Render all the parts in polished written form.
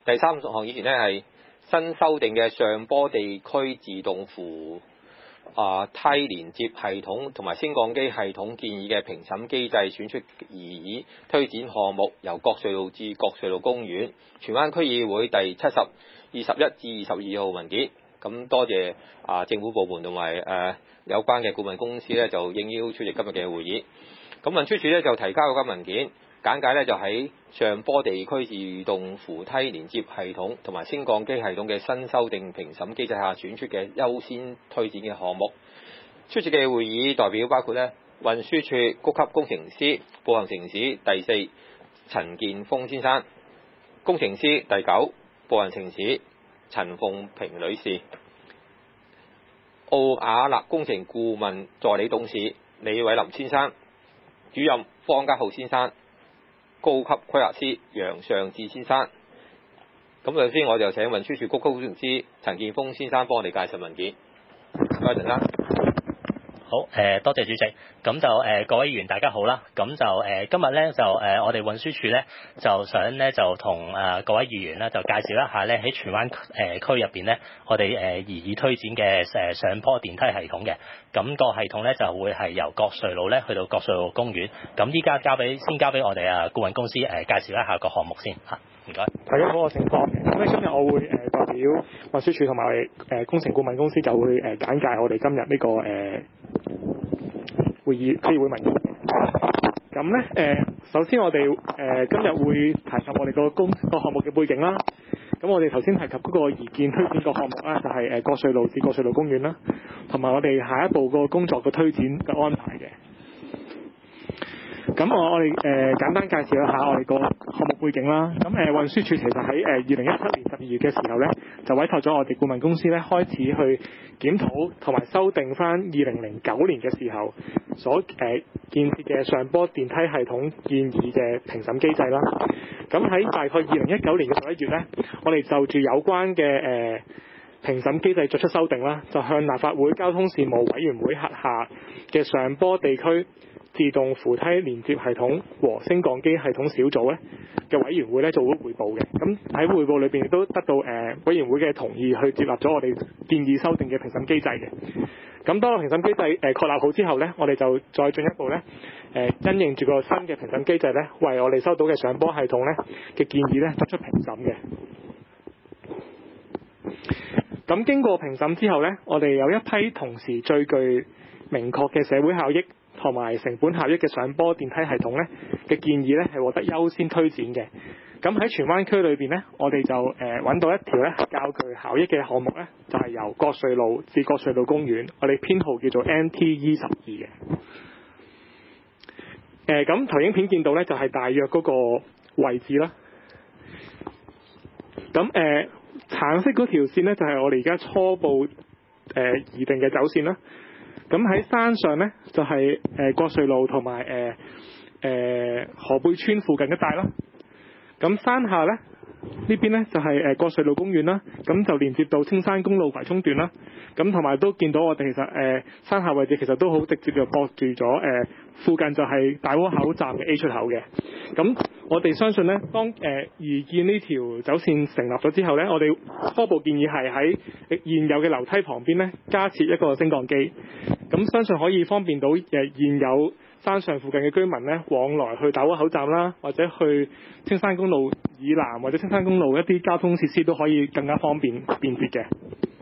第三項議程呢係新修訂嘅上坡地區自動扶梯連接系統同埋升降機系統建議嘅評審機制選出擬議推展項目，由國瑞路至國瑞路公園。荃灣區議會第21至22號文件。咁多謝政府部門同埋有關嘅顧問公司咧，就應邀出席今日嘅會議。咁運輸署咧就提交嗰間文件，簡介咧就喺上坡地區自動扶梯連接系統同埋升降機系統嘅新修訂評審機制下選出嘅優先推展嘅項目。出席嘅會議代表包括咧運輸署高級工程師步行城市第4陳建峰先生，工程師第9步行城市陳鳳平女士，奧雅納工程顧問助理董事李偉林先生，主任方家浩先生，高級規劃師楊尚志先生。咁首先我就請運輸署高級工程師陳建峰先生幫我哋介紹文件。多謝陳生。 好，多謝主席。咁就各位議員大家好啦。咁就今日咧就我哋運輸署咧就想咧就同各位議員咧就介紹一下咧喺荃灣區入邊咧我哋擬議推展嘅上坡電梯系統嘅。咁個系統咧就會係由國瑞路咧去到國瑞路公園。咁依家先交俾我哋顧問公司介紹一下個項目先嚇。唔該。 大家好，我姓方。咁咧今日我會代表運輸署同埋工程顧問公司就會簡介我哋今日呢個會議區議會文件。咁咧首先我哋今日會提及我哋個項目嘅背景啦。咁我哋頭先提及嗰個擬建推展個項目啦，就係國瑞路至國瑞路公園啦，同埋我哋下一步個工作嘅推展嘅安排嘅。咁我哋簡單介紹一下我哋個項目背景啦。咁運輸署其實喺2017年12月嘅時候咧，就委託咗我哋顧問公司咧，開始去檢討同埋修訂翻2009年嘅時候所建設嘅上坡電梯系統建議嘅評審機制啦。咁喺大概2019年嘅11月咧，我哋就住有關嘅評審機制作出修訂啦，就向立法會交通事務委員會轄下嘅上坡地區自動扶梯連接系統和升降機系統小組咧嘅委員會咧做咗彙報嘅。咁喺彙報裏邊亦都得到委員會嘅同意去接納咗我哋建議修訂嘅評審機制嘅。咁當個評審機制確立好之後咧，我哋就再進一步咧因應住個新嘅評審機制咧，為我哋收到嘅上坡系統咧嘅建議咧作出評審嘅。咁經過評審之後咧，我哋有一批同時最具明確嘅社會效益同埋成本效益嘅上坡電梯系統咧嘅建議咧係獲得優先推展嘅。咁喺荃灣區裏邊咧，我哋就揾到一條咧較具效益嘅項目咧，就係由國瑞路至國瑞路公園，我哋編號叫做 NTE12嘅。咁投影片見到咧就係大約嗰個位置啦。咁橙色嗰條線咧就係我哋而家初步擬定嘅走線啦。咁喺山上咧就係國瑞路同埋河背村附近一帶啦。咁山下咧呢邊咧就係國瑞路公園啦。咁就連接到青山公路葵涌段啦。咁同埋都見到我哋其實山下位置其實都好直接就駁住咗附近就係大窩口站嘅 A 出口嘅。咁我哋相信咧，當擬建呢條走線成立咗之後咧，我哋初步建議係喺現有嘅樓梯旁邊咧加設一個升降機。咁相信可以方便到現有山上附近嘅居民咧往來去大窩口站啦，或者去青山公路以南或者青山公路一啲交通設施都可以更加方便便捷嘅。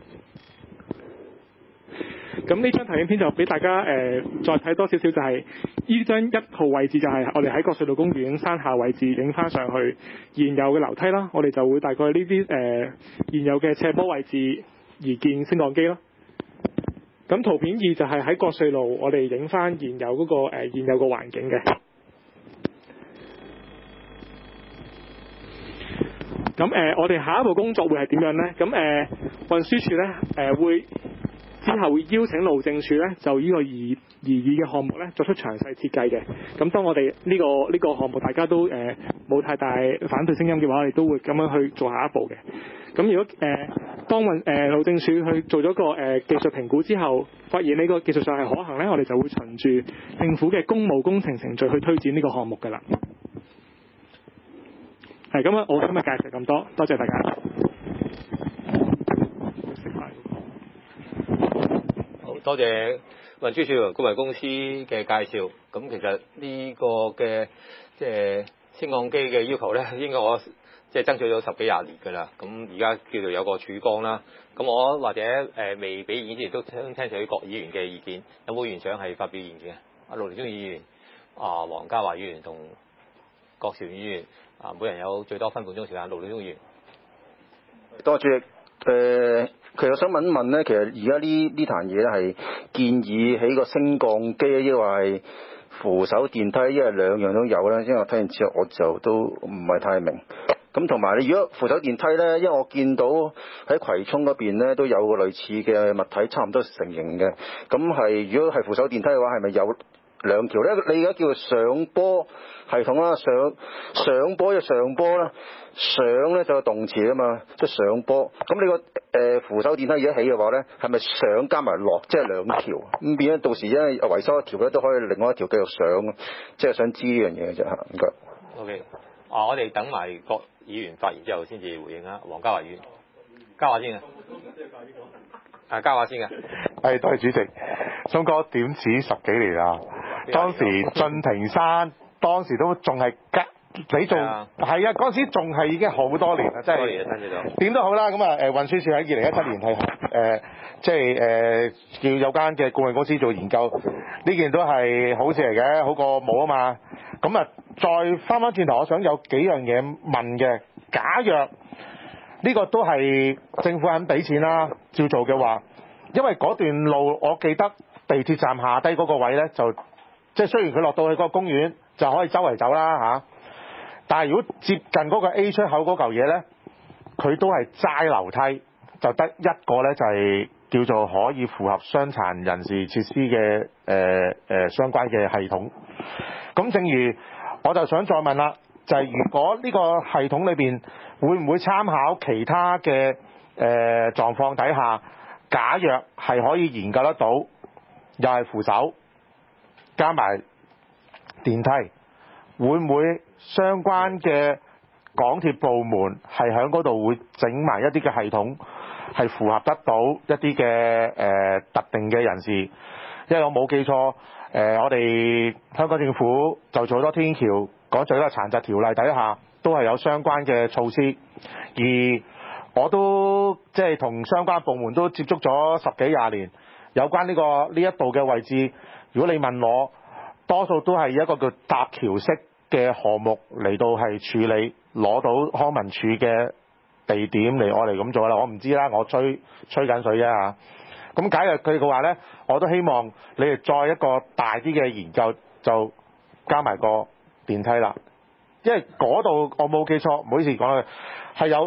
咁呢張投影片就俾大家再睇多少少，就係呢張1號位置就係我哋喺國瑞路公園山下位置影翻上去現有嘅樓梯啦。我哋就會大概呢啲現有嘅斜坡位置而建升降機啦。咁圖片2就係喺國瑞路我哋影翻現有嗰個現有個環境嘅。咁我哋下一步工作會係點樣呢？咁運輸署咧會之後會邀請路政署咧就呢個擬議嘅項目咧作出詳細設計嘅。咁當我哋呢個項目大家都冇太大反對聲音嘅話，我哋都會咁樣去做下一步嘅。咁如果當路政署去做咗個技術評估之後，發現呢個技術上係可行咧，我哋就會循住政府嘅公務工程程序去推展呢個項目㗎啦。 咁啊，我今日介紹咁多，多謝大家。 好多謝運輸署顧問公司嘅介紹。咁其實呢個嘅即係升降機嘅要求咧，應該我即係爭取咗10幾20年㗎啦。咁而家叫做有個曙光啦。咁我或者未俾意見之前都聽取各議員嘅意見。有冇議員想係發表意見嘅？阿陸頌雄議員、黃家華議員同郭兆源議員每人有最多分半鐘時間。陸頌雄議員， 多謝。其實想問一問咧，其實而家呢壇嘢咧係建議起個升降機，抑或係扶手電梯，因為兩樣都有咧。因為我聽完之後我就都唔係太明。咁同埋你如果扶手電梯咧，因為我見到喺葵涌嗰邊咧都有個類似嘅物體，差唔多成型嘅。咁係如果係扶手電梯嘅話，係咪有兩條咧？你而家叫做上坡系統啦，上坡就上坡啦，上咧就有動詞啊嘛，即係上坡。咁你個扶手電梯而家起嘅話咧，係咪上加埋落，即係兩條？咁變咗到時因為維修一條咧，都可以另外一條繼續上，即係想知呢樣嘢嘅啫嚇。唔該。 OK，我哋等埋各議員發言之後先至回應啦。黃家華議員，嘉華先啊，嘉華先嘅。 係，多謝主席。松哥點止10幾年啊？當時進庭山，當時都仲係你仲係啊，嗰陣時仲係已經好多年啦，即係點都好啦。咁啊運輸署喺2017年係即係叫有間嘅顧問公司做研究，呢件都係好事嚟嘅，好過冇啊嘛。咁啊再翻轉頭，我想有幾樣嘢問嘅。假若呢個都係政府肯俾錢啦，照做嘅話，因為嗰段路我記得地鐵站下低嗰個位呢，就即係雖然佢落到去嗰個公園就可以周圍走啦嚇，但係如果接近嗰個 A 出口嗰嚿嘢呢，佢都係齋樓梯，就得一個呢，就係叫做可以符合傷殘人士設施嘅相關嘅系統。咁正如我就想再問啦，就係如果呢個系統裏邊會唔會參考其他嘅狀況底下，假若係可以研究得到，又係扶手加埋電梯，會唔會相關嘅港鐵部門係喺嗰度會整埋一啲嘅系統，係符合得到一啲嘅特定嘅人士？因為我冇記錯，我哋香港政府就做好多天橋，講咗個殘疾條例底下都係有相關嘅措施，而我都即係同相關部門都接觸咗10幾20年，有關呢一度嘅位置，如果你問我，多數都係一個叫搭橋式嘅項目嚟到係處理，攞到康文署嘅地點嚟我嚟咁做啦。我唔知啦，我吹緊水啫嚇。咁假如佢嘅話呢，我都希望你哋再一個大啲嘅研究，就加埋個電梯啦。因為嗰度我冇記錯，唔好意思講啦，係有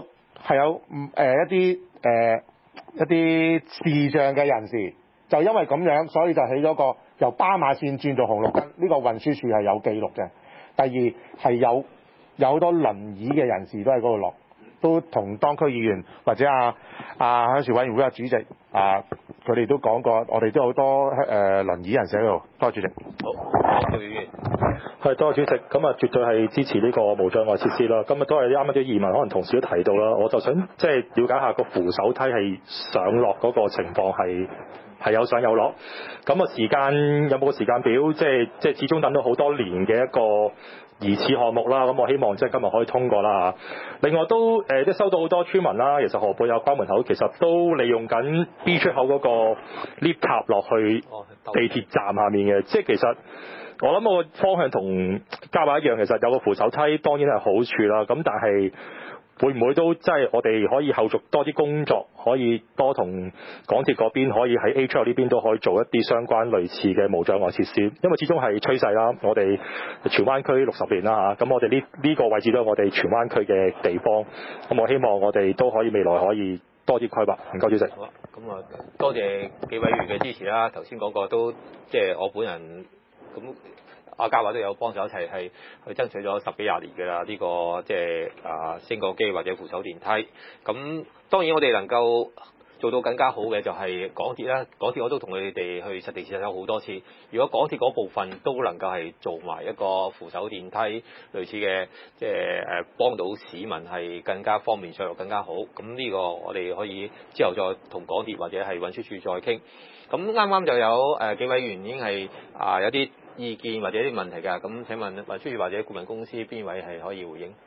一啲視障嘅人士，就因為咁樣，所以就起咗個由斑馬線轉做紅綠燈，呢個運輸署係有記錄嘅。第二係有好多輪椅嘅人士都喺嗰度落，都同當區議員或者鄉事委員會主席佢哋都講過，我哋都好多輪椅人士喺度。多謝主席。好， 邵議員。 係，多謝主席。咁啊，絕對係支持呢個無障礙設施啦。咁啊，都係啱啱啲議員可能同事都提到啦。我就想即係了解下個扶手梯係上落嗰個情況係有上有落。咁啊，時間有冇個時間表？即係始終等咗好多年嘅一個疑似項目啦。咁我希望即係今日可以通過啦。另外都即係收到好多村民啦，其實河畔有關門口，其實都利用緊 B 出口嗰個 lift 塔落去地鐵站下面嘅。即係其實我諗我個方向同嘉華一樣，其實有個扶手梯當然係好處啦。咁但係會唔會都即係我哋可以後續多啲工作，可以多同港鐵嗰邊可以喺 A 出口呢邊都可以做一啲相關類似嘅無障礙設施，因為始終係趨勢啦。我哋荃灣區60年啦嚇，咁我哋呢個位置都係我哋荃灣區嘅地方，咁我希望我哋都可以未來可以多啲規劃。唔該主席。 好啊，咁啊多謝幾位議員嘅支持啦。頭先講過都即係我本人咁。阿嘉華都有幫手一齊係去爭取咗10幾20年嘅啦，呢個即係升降機或者扶手電梯。咁當然我哋能夠做到更加好嘅就係港鐵啦。港鐵我都同佢哋去實地試咗好多次。如果港鐵嗰部分都能夠係做埋一個扶手電梯類似嘅，即係幫到市民係更加方便上落更加好。咁呢個我哋可以之後再同港鐵或者係運輸署再傾。咁啱啱就有幾位議員已經係有啲意見或者啲問題㗎。咁請問運輸署或者顧問公司邊位係可以回應？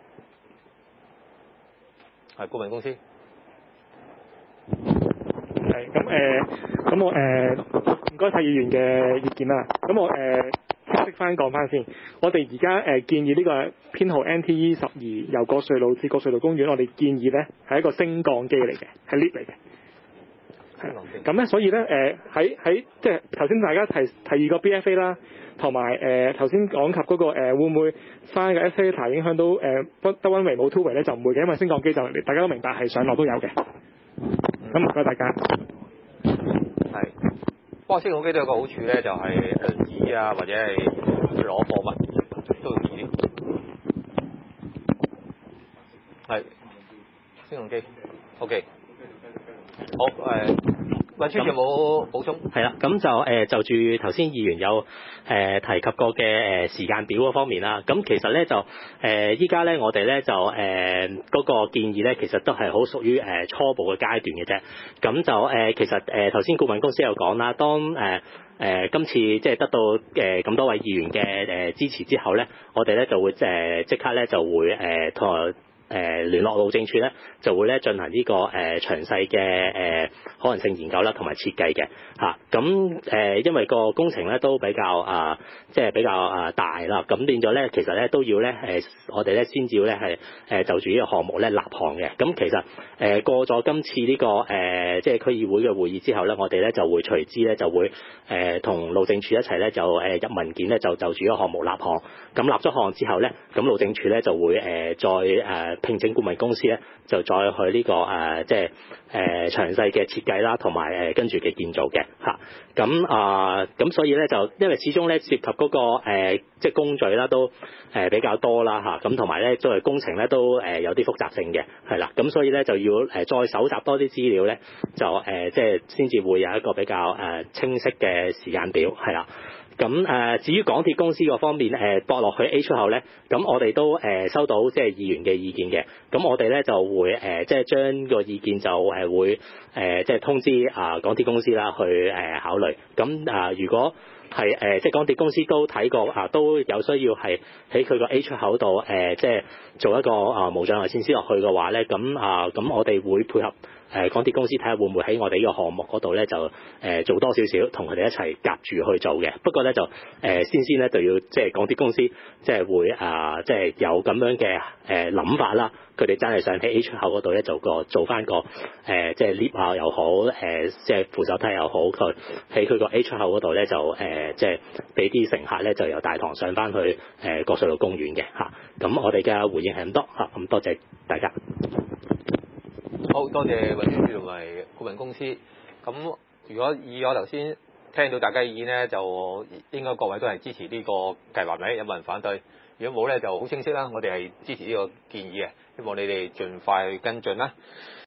係顧問公司。 係咁我唔該晒議員嘅意見啦。咁我解釋翻講翻先。我哋而家建議呢個編號 NTE 12由過隧道至過隧道公園，我哋建議咧係一個升降機嚟嘅，係 lift 嚟嘅。咁咧，所以咧喺即係頭先大家提議個 BFA 啦，同埋頭先講及嗰個會唔會翻個 escalator 影響到得 one way 冇 two way 咧，就唔會嘅，因為升降機就大家都明白係上落都有嘅。咁唔該大家。 係，不過升降機都有個好處咧，就係輪椅啊或者係攞貨物都容易啲。係升降機 ，OK。好運輸有冇補充？ 係啦，咁就住頭先議員有提及過嘅時間表嗰方面啦。咁其實咧就依家咧我哋咧就嗰個建議咧，其實都係好屬於初步嘅階段嘅啫。咁就其實頭先顧問公司有講啦，當今次即係得到咁多位議員嘅支持之後咧，我哋咧就會即刻咧就會同聯絡路政署咧，就會咧進行呢個詳細嘅可能性研究啦，同埋設計嘅嚇。咁因為個工程咧都比較即係比較大啦，咁變咗咧其實咧都要咧我哋咧先至咧係就住呢個項目咧立項嘅。咁其實過咗今次呢個即係區議會嘅會議之後咧，我哋咧就會隨之咧就會同路政署一齊咧就入文件咧就住呢個項目立項。咁立咗項之後咧，咁路政署咧就會再聘請顧問公司咧，就再去呢個即係詳細嘅設計啦，同埋跟住嘅建造嘅嚇。咁所以咧就因為始終咧涉及嗰個即係工序啦，都比較多啦嚇。咁同埋咧作為工程咧都有啲複雜性嘅係啦。咁所以咧就要再搜集多啲資料咧，就即係先至會有一個比較清晰嘅時間表係啦。咁至於港鐵公司嗰方面駁落去 A 出口咧，咁我哋都收到即係議員嘅意見嘅，咁我哋咧就會即係將個意見就會即係通知港鐵公司啦去考慮。咁如果係即係港鐵公司都睇過都有需要係喺佢個 A 出口度即係做一個無障礙設施落去嘅話咧，咁我哋會配合港鐵公司睇下會唔會喺我哋呢個項目嗰度咧就做多少少，同佢哋一齊夾住去做嘅。不過咧就先咧就要即係港鐵公司即係會即係有咁樣嘅諗法啦。佢哋真係想喺 A 出口嗰度咧就做翻個即係 lift 又好即係扶手梯又好，佢喺佢個 A 出口嗰度咧就即係俾啲乘客咧就由大堂上翻去過隧道公園嘅嚇。咁我哋嘅回應係咁多嚇，咁多謝大家。 好多謝運輸署同埋顧問公司。咁如果以我頭先聽到大家意見咧，就應該各位都係支持呢個計劃咪？有冇人反對？如果冇咧，就好清晰啦。我哋係支持呢個建議嘅，希望你哋盡快去跟進啦。